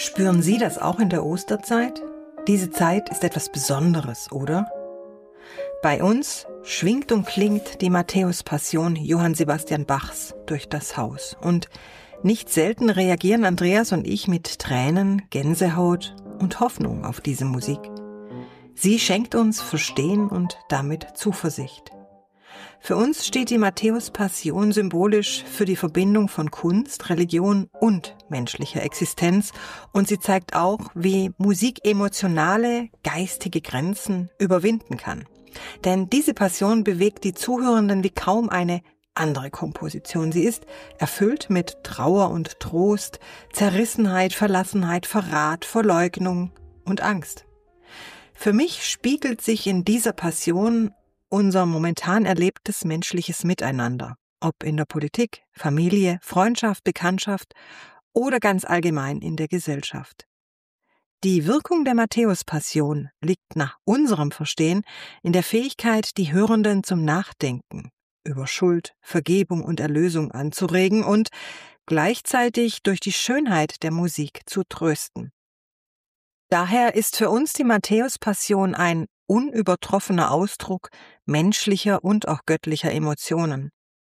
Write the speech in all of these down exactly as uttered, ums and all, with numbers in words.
Spüren Sie das auch in der Osterzeit? Diese Zeit ist etwas Besonderes, oder? Bei uns schwingt und klingt die Matthäus-Passion Johann Sebastian Bachs durch das Haus. Und nicht selten reagieren Andreas und ich mit Tränen, Gänsehaut und Hoffnung auf diese Musik. Sie schenkt uns Verstehen und damit Zuversicht. Für uns steht die Matthäus-Passion symbolisch für die Verbindung von Kunst, Religion und menschlicher Existenz, und sie zeigt auch, wie Musik emotionale, geistige Grenzen überwinden kann. Denn diese Passion bewegt die Zuhörenden wie kaum eine andere Komposition. Sie ist erfüllt mit Trauer und Trost, Zerrissenheit, Verlassenheit, Verrat, Verleugnung und Angst. Für mich spiegelt sich in dieser Passion unser momentan erlebtes menschliches Miteinander, ob in der Politik, Familie, Freundschaft, Bekanntschaft oder ganz allgemein in der Gesellschaft. Die Wirkung der Matthäus-Passion liegt nach unserem Verstehen in der Fähigkeit, die Hörenden zum Nachdenken über Schuld, Vergebung und Erlösung anzuregen und gleichzeitig durch die Schönheit der Musik zu trösten. Daher ist für uns die Matthäus-Passion ein unübertroffener Ausdruck menschlicher und auch göttlicher Emotionen.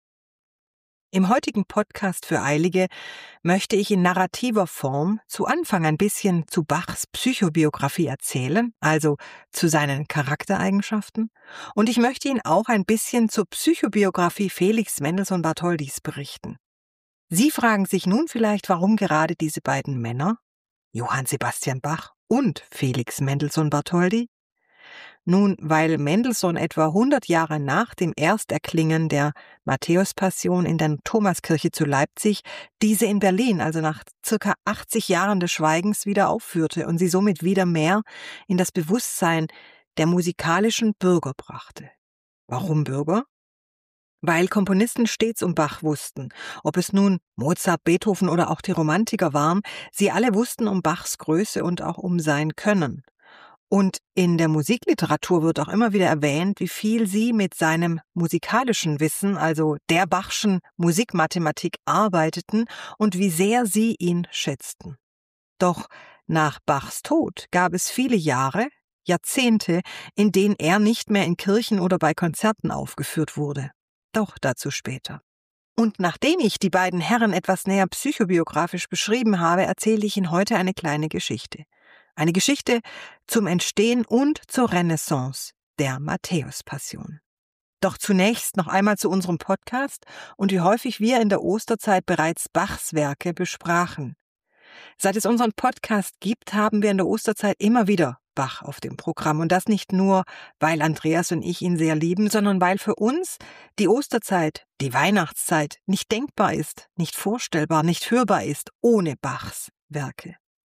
Im heutigen Podcast für Eilige möchte ich in narrativer Form zu Anfang ein bisschen zu Bachs Psychobiografie erzählen, also zu seinen Charaktereigenschaften, und ich möchte Ihnen auch ein bisschen zur Psychobiografie Felix Mendelssohn Bartholdys berichten. Sie fragen sich nun vielleicht, warum gerade diese beiden Männer, Johann Sebastian Bach und Felix Mendelssohn Bartholdy? Nun, weil Mendelssohn etwa hundert Jahre nach dem Ersterklingen der Matthäus-Passion in der Thomaskirche zu Leipzig diese in Berlin, also nach circa achtzig Jahren des Schweigens, wieder aufführte und sie somit wieder mehr in das Bewusstsein der musikalischen Bürger brachte. Warum Bürger? Weil Komponisten stets um Bach wussten. Ob es nun Mozart, Beethoven oder auch die Romantiker waren, sie alle wussten um Bachs Größe und auch um sein Können. Und in der Musikliteratur wird auch immer wieder erwähnt, wie viel sie mit seinem musikalischen Wissen, also der Bachschen Musikmathematik, arbeiteten und wie sehr sie ihn schätzten. Doch nach Bachs Tod gab es viele Jahre, Jahrzehnte, in denen er nicht mehr in Kirchen oder bei Konzerten aufgeführt wurde. Doch dazu später. Und nachdem ich die beiden Herren etwas näher psychobiografisch beschrieben habe, erzähle ich Ihnen heute eine kleine Geschichte. Eine Geschichte zum Entstehen und zur Renaissance der Matthäus-Passion. Doch zunächst noch einmal zu unserem Podcast und wie häufig wir in der Osterzeit bereits Bachs Werke besprachen. Seit es unseren Podcast gibt, haben wir in der Osterzeit immer wieder Bach auf dem Programm. Und das nicht nur, weil Andreas und ich ihn sehr lieben, sondern weil für uns die Osterzeit, die Weihnachtszeit nicht denkbar ist, nicht vorstellbar, nicht hörbar ist ohne Bachs Werke.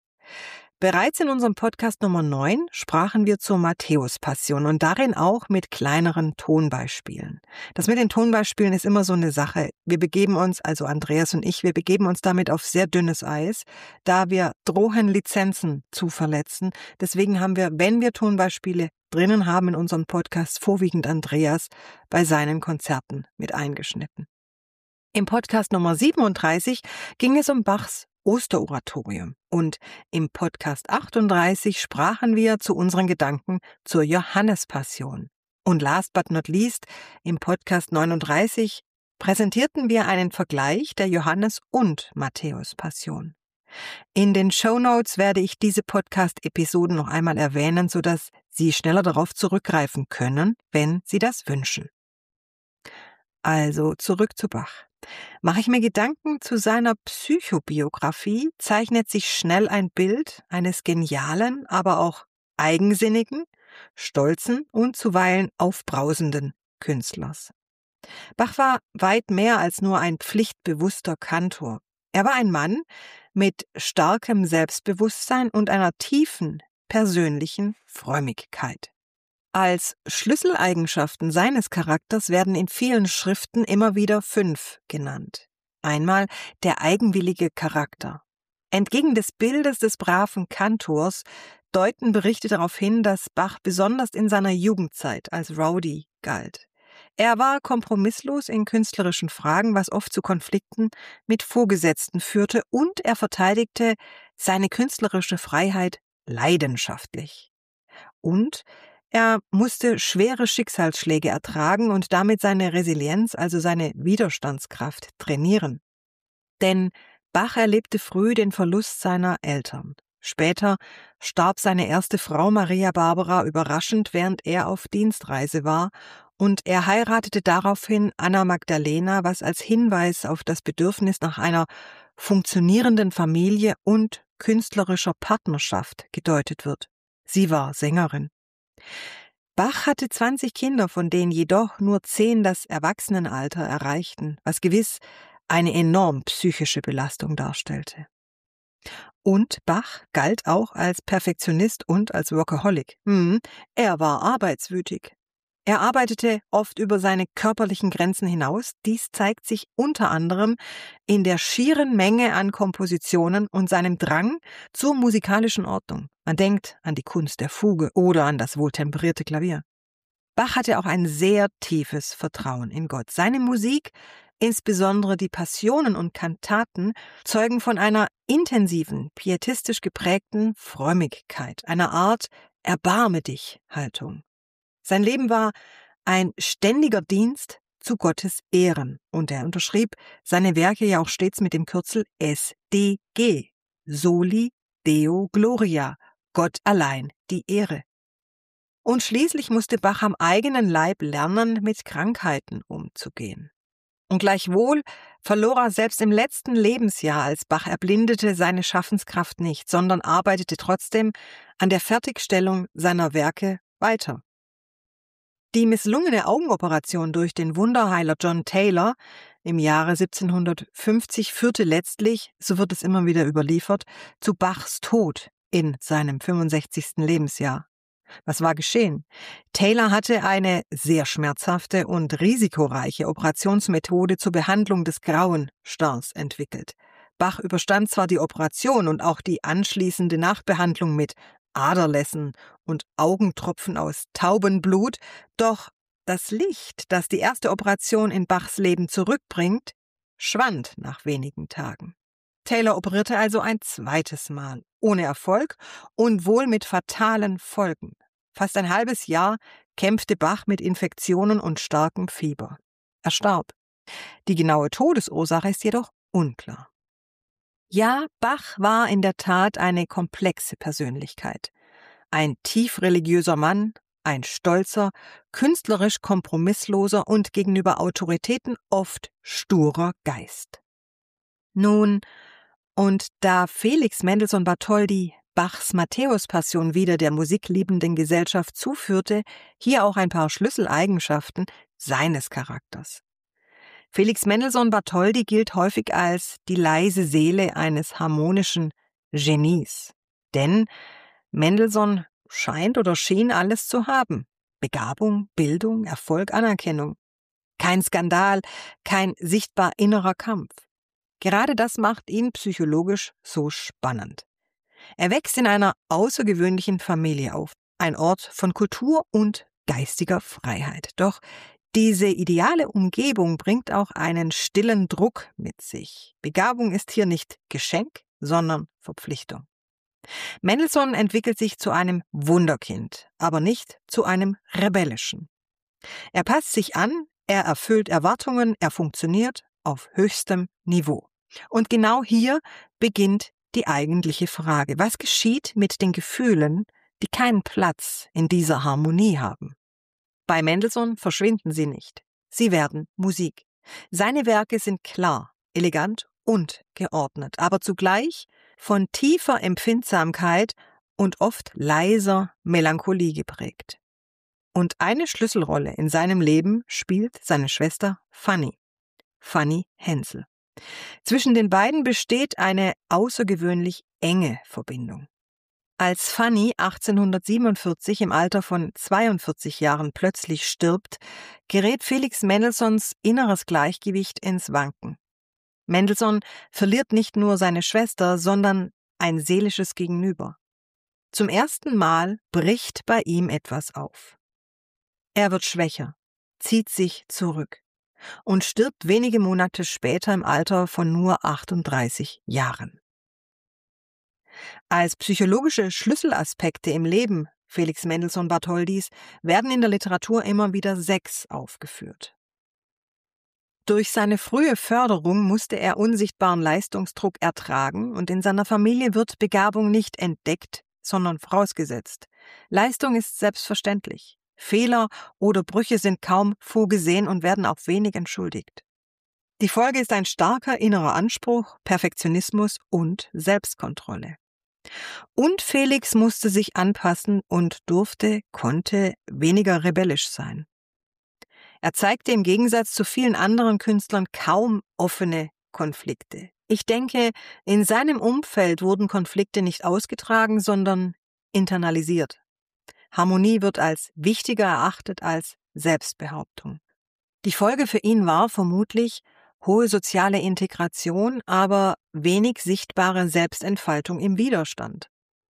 Bereits in unserem Podcast Nummer neun sprachen wir zur Matthäus-Passion und darin auch mit kleineren Tonbeispielen. Das mit den Tonbeispielen ist immer so eine Sache. Wir begeben uns, also Andreas und ich, wir begeben uns damit auf sehr dünnes Eis, da wir drohen, Lizenzen zu verletzen. Deswegen haben wir, wenn wir Tonbeispiele drinnen haben in unserem Podcast, vorwiegend Andreas bei seinen Konzerten mit eingeschnitten. Im Podcast Nummer siebenunddreißig ging es um Bachs Osteroratorium und im Podcast achtunddreißig sprachen wir zu unseren Gedanken zur Johannespassion. Und last but not least, im Podcast neununddreißig präsentierten wir einen Vergleich der Johannes- und Matthäus-Passion. In den Shownotes werde ich diese Podcast-Episoden noch einmal erwähnen, sodass Sie schneller darauf zurückgreifen können, wenn Sie das wünschen. Also zurück zu Bach. Mache ich mir Gedanken zu seiner Psychobiografie, zeichnet sich schnell ein Bild eines genialen, aber auch eigensinnigen, stolzen und zuweilen aufbrausenden Künstlers. Bach war weit mehr als nur ein pflichtbewusster Kantor. Er war ein Mann mit starkem Selbstbewusstsein und einer tiefen persönlichen Frömmigkeit. Als Schlüsseleigenschaften seines Charakters werden in vielen Schriften immer wieder fünf genannt. Einmal der eigenwillige Charakter. Entgegen des Bildes des braven Kantors deuten Berichte darauf hin, dass Bach besonders in seiner Jugendzeit als Rowdy galt. Er war kompromisslos in künstlerischen Fragen, was oft zu Konflikten mit Vorgesetzten führte, und er verteidigte seine künstlerische Freiheit leidenschaftlich. Und er musste schwere Schicksalsschläge ertragen und damit seine Resilienz, also seine Widerstandskraft, trainieren. Denn Bach erlebte früh den Verlust seiner Eltern. Später starb seine erste Frau Maria Barbara überraschend, während er auf Dienstreise war, und er heiratete daraufhin Anna Magdalena, was als Hinweis auf das Bedürfnis nach einer funktionierenden Familie und künstlerischer Partnerschaft gedeutet wird. Sie war Sängerin. Bach hatte zwanzig Kinder, von denen jedoch nur zehn das Erwachsenenalter erreichten, was gewiss eine enorm psychische Belastung darstellte. Und Bach galt auch als Perfektionist und als Workaholic. Hm, er war arbeitswütig. Er arbeitete oft über seine körperlichen Grenzen hinaus. Dies zeigt sich unter anderem in der schieren Menge an Kompositionen und seinem Drang zur musikalischen Ordnung. Man denkt an die Kunst der Fuge oder an das wohltemperierte Klavier. Bach hatte auch ein sehr tiefes Vertrauen in Gott. Seine Musik, insbesondere die Passionen und Kantaten, zeugen von einer intensiven, pietistisch geprägten Frömmigkeit, einer Art Erbarme-dich-Haltung. Sein Leben war ein ständiger Dienst zu Gottes Ehren und er unterschrieb seine Werke ja auch stets mit dem Kürzel S D G, Soli Deo Gloria, Gott allein die Ehre. Und schließlich musste Bach am eigenen Leib lernen, mit Krankheiten umzugehen. Und gleichwohl verlor er selbst im letzten Lebensjahr, als Bach erblindete, seine Schaffenskraft nicht, sondern arbeitete trotzdem an der Fertigstellung seiner Werke weiter. Die misslungene Augenoperation durch den Wunderheiler John Taylor im Jahre siebzehnhundertfünfzig führte letztlich, so wird es immer wieder überliefert, zu Bachs Tod in seinem fünfundsechzigsten Lebensjahr. Was war geschehen? Taylor hatte eine sehr schmerzhafte und risikoreiche Operationsmethode zur Behandlung des grauen Stars entwickelt. Bach überstand zwar die Operation und auch die anschließende Nachbehandlung mit Aderlässen und Augentropfen aus Taubenblut, doch das Licht, das die erste Operation in Bachs Leben zurückbringt, schwand nach wenigen Tagen. Taylor operierte also ein zweites Mal, ohne Erfolg und wohl mit fatalen Folgen. Fast ein halbes Jahr kämpfte Bach mit Infektionen und starkem Fieber. Er starb. Die genaue Todesursache ist jedoch unklar. Ja, Bach war in der Tat eine komplexe Persönlichkeit. Ein tief religiöser Mann, ein stolzer, künstlerisch kompromissloser und gegenüber Autoritäten oft sturer Geist. Nun, und da Felix Mendelssohn Bartholdy Bachs Matthäus-Passion wieder der musikliebenden Gesellschaft zuführte, hier auch ein paar Schlüsseleigenschaften seines Charakters. Felix Mendelssohn Bartholdy gilt häufig als die leise Seele eines harmonischen Genies. Denn Mendelssohn scheint oder schien alles zu haben. Begabung, Bildung, Erfolg, Anerkennung. Kein Skandal, kein sichtbar innerer Kampf. Gerade das macht ihn psychologisch so spannend. Er wächst in einer außergewöhnlichen Familie auf, ein Ort von Kultur und geistiger Freiheit. Doch diese ideale Umgebung bringt auch einen stillen Druck mit sich. Begabung ist hier nicht Geschenk, sondern Verpflichtung. Mendelssohn entwickelt sich zu einem Wunderkind, aber nicht zu einem rebellischen. Er passt sich an, er erfüllt Erwartungen, er funktioniert auf höchstem Niveau. Und genau hier beginnt die eigentliche Frage. Was geschieht mit den Gefühlen, die keinen Platz in dieser Harmonie haben? Bei Mendelssohn verschwinden sie nicht. Sie werden Musik. Seine Werke sind klar, elegant und geordnet, aber zugleich von tiefer Empfindsamkeit und oft leiser Melancholie geprägt. Und eine Schlüsselrolle in seinem Leben spielt seine Schwester Fanny, Fanny Hensel. Zwischen den beiden besteht eine außergewöhnlich enge Verbindung. Als Fanny achtzehnhundertsiebenundvierzig im Alter von zweiundvierzig Jahren plötzlich stirbt, gerät Felix Mendelssohns inneres Gleichgewicht ins Wanken. Mendelssohn verliert nicht nur seine Schwester, sondern ein seelisches Gegenüber. Zum ersten Mal bricht bei ihm etwas auf. Er wird schwächer, zieht sich zurück und stirbt wenige Monate später im Alter von nur achtunddreißig Jahren. Als psychologische Schlüsselaspekte im Leben Felix Mendelssohn Bartholdys werden in der Literatur immer wieder sechs aufgeführt. Durch seine frühe Förderung musste er unsichtbaren Leistungsdruck ertragen und in seiner Familie wird Begabung nicht entdeckt, sondern vorausgesetzt. Leistung ist selbstverständlich. Fehler oder Brüche sind kaum vorgesehen und werden auch wenig entschuldigt. Die Folge ist ein starker innerer Anspruch, Perfektionismus und Selbstkontrolle. Und Felix musste sich anpassen und durfte, konnte weniger rebellisch sein. Er zeigte im Gegensatz zu vielen anderen Künstlern kaum offene Konflikte. Ich denke, in seinem Umfeld wurden Konflikte nicht ausgetragen, sondern internalisiert. Harmonie wird als wichtiger erachtet als Selbstbehauptung. Die Folge für ihn war vermutlich hohe soziale Integration, aber wenig sichtbare Selbstentfaltung im Widerstand.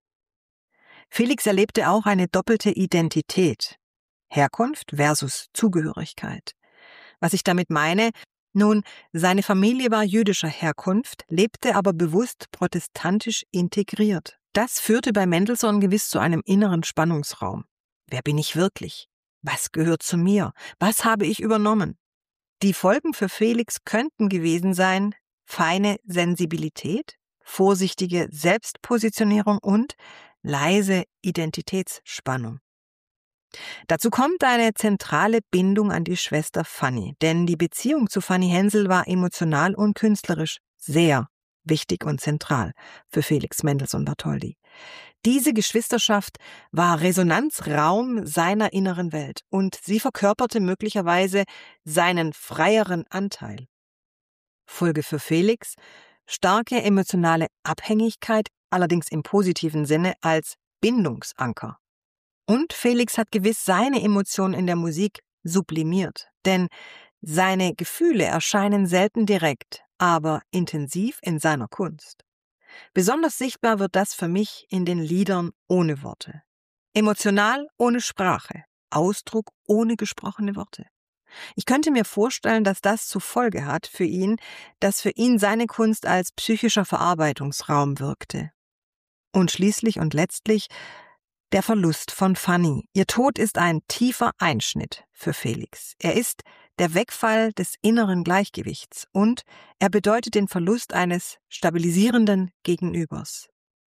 Felix erlebte auch eine doppelte Identität. Herkunft versus Zugehörigkeit. Was ich damit meine, nun, seine Familie war jüdischer Herkunft, lebte aber bewusst protestantisch integriert. Das führte bei Mendelssohn gewiss zu einem inneren Spannungsraum. Wer bin ich wirklich? Was gehört zu mir? Was habe ich übernommen? Die Folgen für Felix könnten gewesen sein, feine Sensibilität, vorsichtige Selbstpositionierung und leise Identitätsspannung. Dazu kommt eine zentrale Bindung an die Schwester Fanny, denn die Beziehung zu Fanny Hensel war emotional und künstlerisch sehr wichtig und zentral für Felix Mendelssohn Bartholdy. Diese Geschwisterschaft war Resonanzraum seiner inneren Welt und sie verkörperte möglicherweise seinen freieren Anteil. Folge für Felix: starke emotionale Abhängigkeit, allerdings im positiven Sinne als Bindungsanker. Und Felix hat gewiss seine Emotionen in der Musik sublimiert, denn seine Gefühle erscheinen selten direkt, aber intensiv in seiner Kunst. Besonders sichtbar wird das für mich in den Liedern ohne Worte. Emotional ohne Sprache, Ausdruck ohne gesprochene Worte. Ich könnte mir vorstellen, dass das zur Folge hat für ihn, dass für ihn seine Kunst als psychischer Verarbeitungsraum wirkte. Und schließlich und letztlich der Verlust von Fanny. Ihr Tod ist ein tiefer Einschnitt für Felix. Er ist der Wegfall des inneren Gleichgewichts und er bedeutet den Verlust eines stabilisierenden Gegenübers.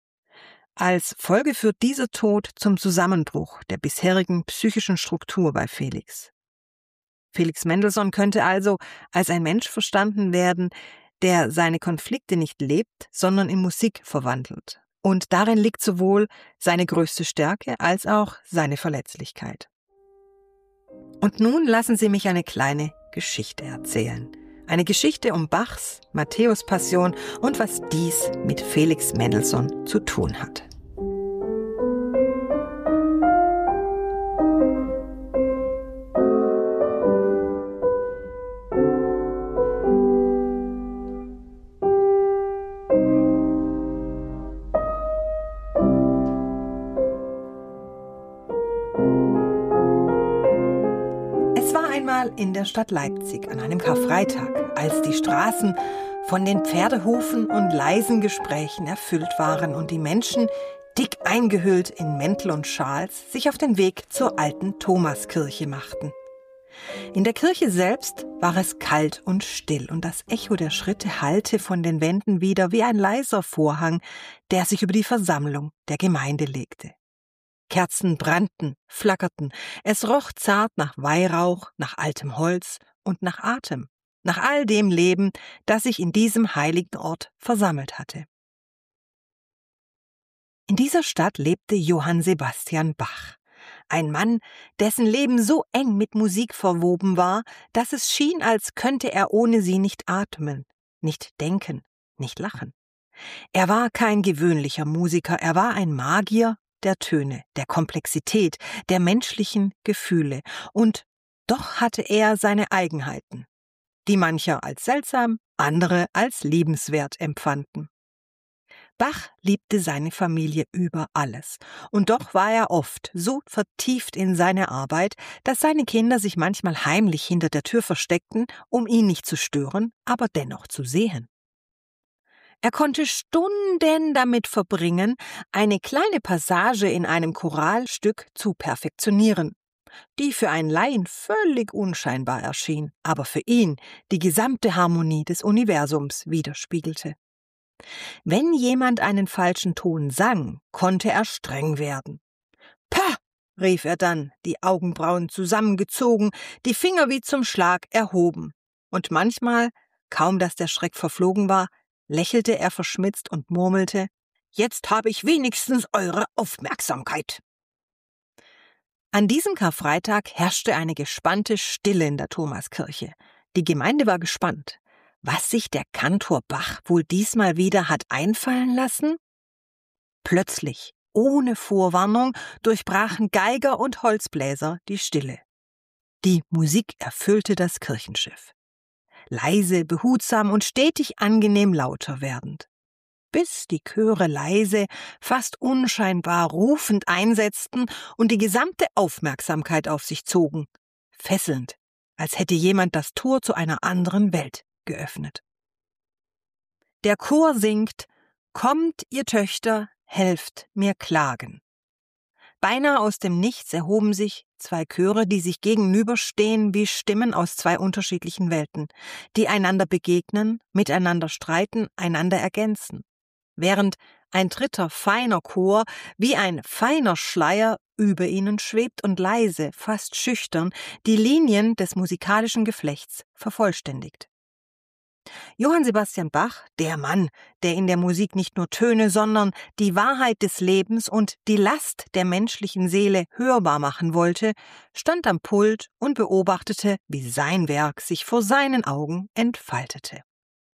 Als Folge führt dieser Tod zum Zusammenbruch der bisherigen psychischen Struktur bei Felix. Felix Mendelssohn könnte also als ein Mensch verstanden werden, der seine Konflikte nicht lebt, sondern in Musik verwandelt. Und darin liegt sowohl seine größte Stärke als auch seine Verletzlichkeit. Und nun lassen Sie mich eine kleine Geschichte erzählen. Eine Geschichte um Bachs Matthäus-Passion und was dies mit Felix Mendelssohn zu tun hat. In der Stadt Leipzig an einem Karfreitag, als die Straßen von den Pferdehufen und leisen Gesprächen erfüllt waren und die Menschen, dick eingehüllt in Mäntel und Schals, sich auf den Weg zur alten Thomaskirche machten. In der Kirche selbst war es kalt und still und das Echo der Schritte hallte von den Wänden wieder wie ein leiser Vorhang, der sich über die Versammlung der Gemeinde legte. Kerzen brannten, flackerten, es roch zart nach Weihrauch, nach altem Holz und nach Atem, nach all dem Leben, das sich in diesem heiligen Ort versammelt hatte. In dieser Stadt lebte Johann Sebastian Bach, ein Mann, dessen Leben so eng mit Musik verwoben war, dass es schien, als könnte er ohne sie nicht atmen, nicht denken, nicht lachen. Er war kein gewöhnlicher Musiker, er war ein Magier der Töne, der Komplexität, der menschlichen Gefühle. Und doch hatte er seine Eigenheiten, die mancher als seltsam, andere als liebenswert empfanden. Bach liebte seine Familie über alles. Und doch war er oft so vertieft in seine Arbeit, dass seine Kinder sich manchmal heimlich hinter der Tür versteckten, um ihn nicht zu stören, aber dennoch zu sehen. Er konnte Stunden damit verbringen, eine kleine Passage in einem Choralstück zu perfektionieren, die für einen Laien völlig unscheinbar erschien, aber für ihn die gesamte Harmonie des Universums widerspiegelte. Wenn jemand einen falschen Ton sang, konnte er streng werden. »Pah!« rief er dann, die Augenbrauen zusammengezogen, die Finger wie zum Schlag erhoben. Und manchmal, kaum dass der Schreck verflogen war, lächelte er verschmitzt und murmelte: »Jetzt habe ich wenigstens eure Aufmerksamkeit.« An diesem Karfreitag herrschte eine gespannte Stille in der Thomaskirche. Die Gemeinde war gespannt, was sich der Kantor Bach wohl diesmal wieder hat einfallen lassen. Plötzlich, ohne Vorwarnung, durchbrachen Geiger und Holzbläser die Stille. Die Musik erfüllte das Kirchenschiff. Leise, behutsam und stetig angenehm lauter werdend. Bis die Chöre leise, fast unscheinbar rufend einsetzten und die gesamte Aufmerksamkeit auf sich zogen. Fesselnd, als hätte jemand das Tor zu einer anderen Welt geöffnet. Der Chor singt: »Kommt, ihr Töchter, helft mir klagen.« Beinahe aus dem Nichts erhoben sich zwei Chöre, die sich gegenüberstehen wie Stimmen aus zwei unterschiedlichen Welten, die einander begegnen, miteinander streiten, einander ergänzen, während ein dritter, feiner Chor wie ein feiner Schleier über ihnen schwebt und leise, fast schüchtern, die Linien des musikalischen Geflechts vervollständigt. Johann Sebastian Bach, der Mann, der in der Musik nicht nur Töne, sondern die Wahrheit des Lebens und die Last der menschlichen Seele hörbar machen wollte, stand am Pult und beobachtete, wie sein Werk sich vor seinen Augen entfaltete.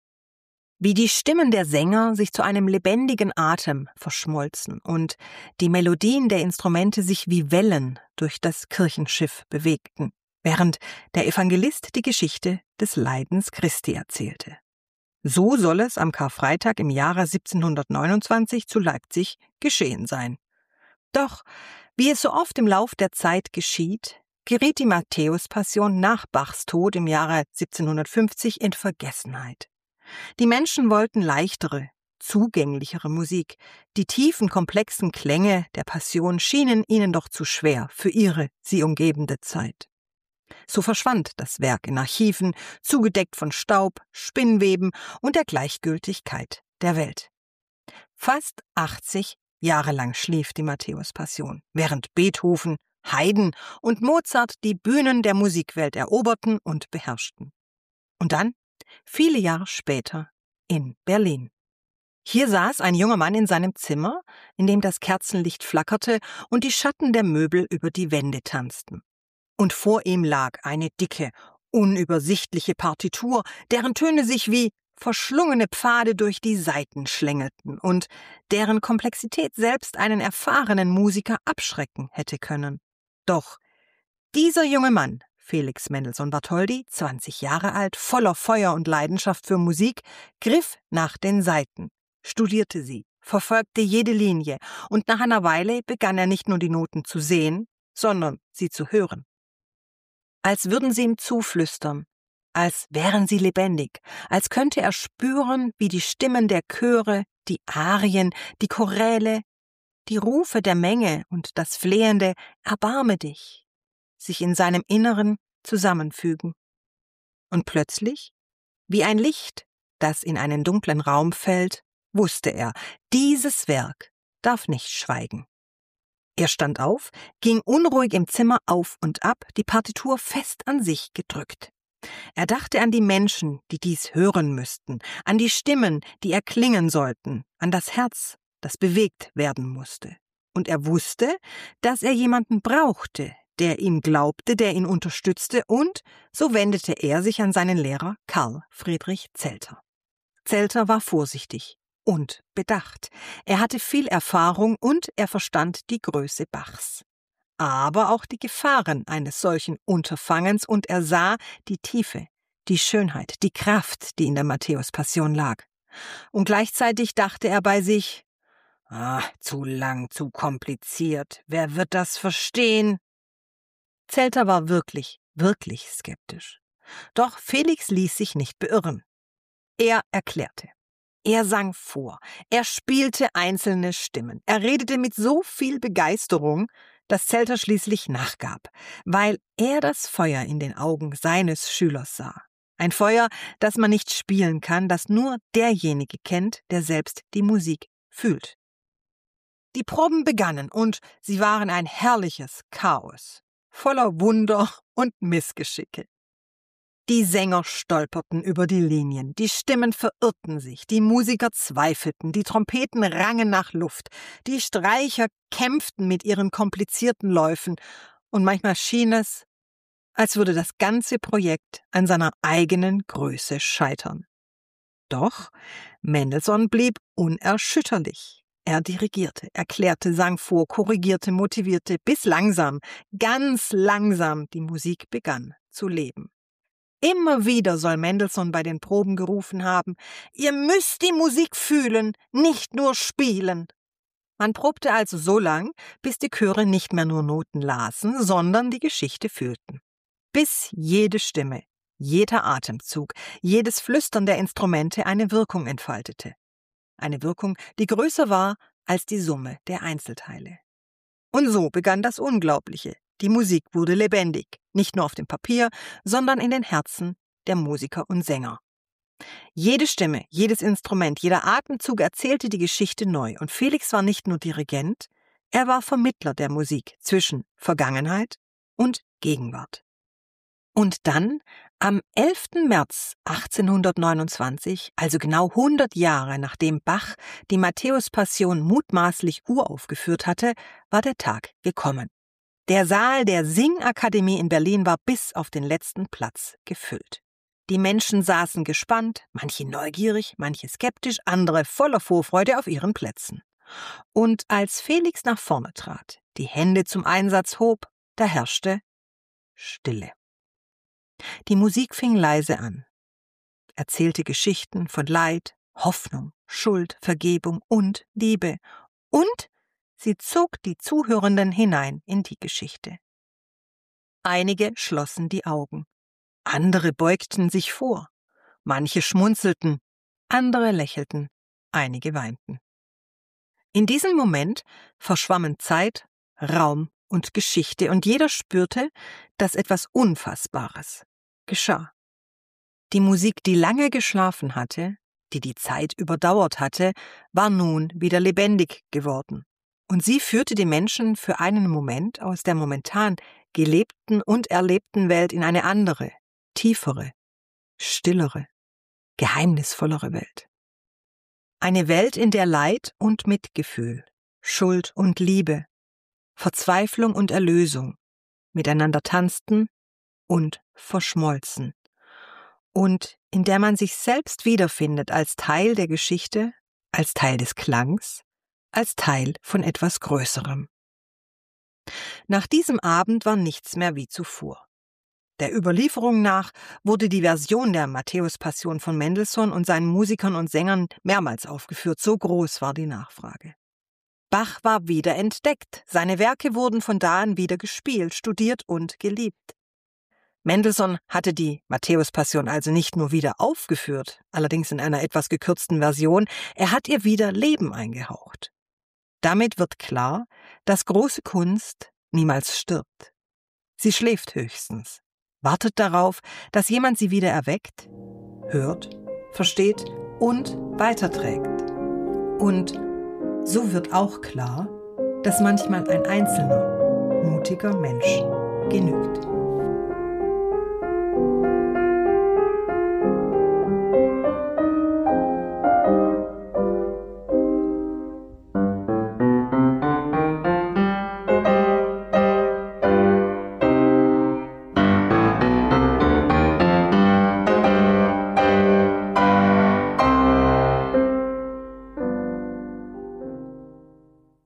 Wie die Stimmen der Sänger sich zu einem lebendigen Atem verschmolzen und die Melodien der Instrumente sich wie Wellen durch das Kirchenschiff bewegten, während der Evangelist die Geschichte des Leidens Christi erzählte. So soll es am Karfreitag im Jahre siebzehnhundertneunundzwanzig zu Leipzig geschehen sein. Doch, wie es so oft im Lauf der Zeit geschieht, geriet die Matthäuspassion nach Bachs Tod im Jahre siebzehnhundertfünfzig in Vergessenheit. Die Menschen wollten leichtere, zugänglichere Musik. Die tiefen, komplexen Klänge der Passion schienen ihnen doch zu schwer für ihre sie umgebende Zeit. So verschwand das Werk in Archiven, zugedeckt von Staub, Spinnweben und der Gleichgültigkeit der Welt. Fast achtzig Jahre lang schlief die Matthäuspassion, während Beethoven, Haydn und Mozart die Bühnen der Musikwelt eroberten und beherrschten. Und dann, viele Jahre später, in Berlin. Hier saß ein junger Mann in seinem Zimmer, in dem das Kerzenlicht flackerte und die Schatten der Möbel über die Wände tanzten. Und vor ihm lag eine dicke, unübersichtliche Partitur, deren Töne sich wie verschlungene Pfade durch die Saiten schlängelten und deren Komplexität selbst einen erfahrenen Musiker abschrecken hätte können. Doch dieser junge Mann, Felix Mendelssohn Bartholdy, zwanzig Jahre alt, voller Feuer und Leidenschaft für Musik, griff nach den Saiten, studierte sie, verfolgte jede Linie und nach einer Weile begann er nicht nur die Noten zu sehen, sondern sie zu hören. Als würden sie ihm zuflüstern, als wären sie lebendig, als könnte er spüren, wie die Stimmen der Chöre, die Arien, die Choräle, die Rufe der Menge und das flehende »Erbarme dich« sich in seinem Inneren zusammenfügen. Und plötzlich, wie ein Licht, das in einen dunklen Raum fällt, wusste er, dieses Werk darf nicht schweigen. Er stand auf, ging unruhig im Zimmer auf und ab, die Partitur fest an sich gedrückt. Er dachte an die Menschen, die dies hören müssten, an die Stimmen, die erklingen sollten, an das Herz, das bewegt werden musste. Und er wusste, dass er jemanden brauchte, der ihm glaubte, der ihn unterstützte, und so wendete er sich an seinen Lehrer Karl Friedrich Zelter. Zelter war vorsichtig und bedacht. Er hatte viel Erfahrung und er verstand die Größe Bachs. Aber auch die Gefahren eines solchen Unterfangens und er sah die Tiefe, die Schönheit, die Kraft, die in der Matthäuspassion lag. Und gleichzeitig dachte er bei sich, ah, zu lang, zu kompliziert, wer wird das verstehen? Zelter war wirklich, wirklich skeptisch. Doch Felix ließ sich nicht beirren. Er erklärte, Er sang vor, er spielte einzelne Stimmen, er redete mit so viel Begeisterung, dass Zelter schließlich nachgab, weil er das Feuer in den Augen seines Schülers sah. Ein Feuer, das man nicht spielen kann, das nur derjenige kennt, der selbst die Musik fühlt. Die Proben begannen und sie waren ein herrliches Chaos, voller Wunder und Missgeschicke. Die Sänger stolperten über die Linien, die Stimmen verirrten sich, die Musiker zweifelten, die Trompeten rangen nach Luft, die Streicher kämpften mit ihren komplizierten Läufen und manchmal schien es, als würde das ganze Projekt an seiner eigenen Größe scheitern. Doch Mendelssohn blieb unerschütterlich. Er dirigierte, erklärte, sang vor, korrigierte, motivierte, bis langsam, ganz langsam die Musik begann zu leben. Immer wieder soll Mendelssohn bei den Proben gerufen haben, ihr müsst die Musik fühlen, nicht nur spielen. Man probte also so lang, bis die Chöre nicht mehr nur Noten lasen, sondern die Geschichte fühlten. Bis jede Stimme, jeder Atemzug, jedes Flüstern der Instrumente eine Wirkung entfaltete. Eine Wirkung, die größer war als die Summe der Einzelteile. Und so begann das Unglaubliche. Die Musik wurde lebendig, nicht nur auf dem Papier, sondern in den Herzen der Musiker und Sänger. Jede Stimme, jedes Instrument, jeder Atemzug erzählte die Geschichte neu. Und Felix war nicht nur Dirigent, er war Vermittler der Musik zwischen Vergangenheit und Gegenwart. Und dann, am elften März achtzehnhundertneunundzwanzig, also genau hundert Jahre nachdem Bach die Matthäus-Passion mutmaßlich uraufgeführt hatte, war der Tag gekommen. Der Saal der Singakademie in Berlin war bis auf den letzten Platz gefüllt. Die Menschen saßen gespannt, manche neugierig, manche skeptisch, andere voller Vorfreude auf ihren Plätzen. Und als Felix nach vorne trat, die Hände zum Einsatz hob, da herrschte Stille. Die Musik fing leise an, erzählte Geschichten von Leid, Hoffnung, Schuld, Vergebung und Liebe und sie zog die Zuhörenden hinein in die Geschichte. Einige schlossen die Augen, andere beugten sich vor, manche schmunzelten, andere lächelten, einige weinten. In diesem Moment verschwammen Zeit, Raum und Geschichte und jeder spürte, dass etwas Unfassbares geschah. Die Musik, die lange geschlafen hatte, die die Zeit überdauert hatte, war nun wieder lebendig geworden. Und sie führte die Menschen für einen Moment aus der momentan gelebten und erlebten Welt in eine andere, tiefere, stillere, geheimnisvollere Welt. Eine Welt, in der Leid und Mitgefühl, Schuld und Liebe, Verzweiflung und Erlösung miteinander tanzten und verschmolzen. Und in der man sich selbst wiederfindet als Teil der Geschichte, als Teil des Klangs, als Teil von etwas Größerem. Nach diesem Abend war nichts mehr wie zuvor. Der Überlieferung nach wurde die Version der Matthäus-Passion von Mendelssohn und seinen Musikern und Sängern mehrmals aufgeführt, so groß war die Nachfrage. Bach war wieder entdeckt, seine Werke wurden von da an wieder gespielt, studiert und geliebt. Mendelssohn hatte die Matthäus-Passion also nicht nur wieder aufgeführt, allerdings in einer etwas gekürzten Version, er hat ihr wieder Leben eingehaucht. Damit wird klar, dass große Kunst niemals stirbt. Sie schläft höchstens, wartet darauf, dass jemand sie wieder erweckt, hört, versteht und weiterträgt. Und so wird auch klar, dass manchmal ein einzelner, mutiger Mensch genügt.